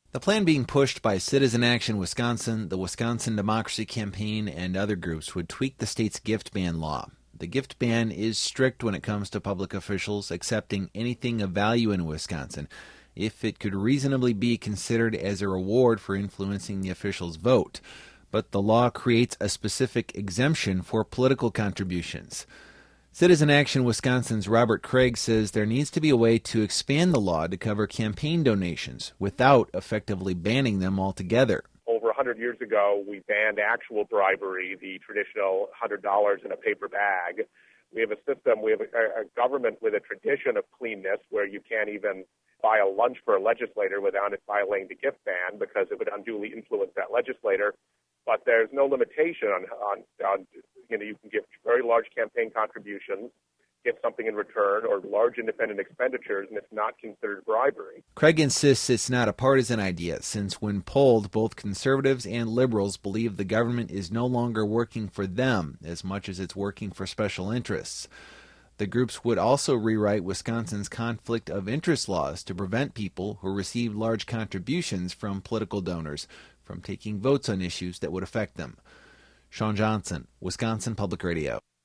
The plan being pushed by Citizen Action Wisconsin, the Wisconsin Democracy Campaign, and other groups would tweak the state's gift ban law. The gift ban is strict when it comes to public officials accepting anything of value in Wisconsin, if it could reasonably be considered as a reward for influencing the official's vote. But the law creates a specific exemption for political contributions. Citizen Action Wisconsin's Robert Craig says there needs to be a way to expand the law to cover campaign donations without effectively banning them altogether. Over 100 years ago, we banned actual bribery, the traditional $100 in a paper bag. We have a system, we have a government with a tradition of cleanness where you can't even buy a lunch for a legislator without it violating the gift ban because it would unduly influence that legislator. But there's no limitation on you can give very large campaign contributions, get something in return, or large independent expenditures, and it's not considered bribery. Craig insists it's not a partisan idea, since when polled, both conservatives and liberals believe the government is no longer working for them as much as it's working for special interests. The groups would also rewrite Wisconsin's conflict of interest laws to prevent people who receive large contributions from political donors from taking votes on issues that would affect them. Sean Johnson, Wisconsin Public Radio.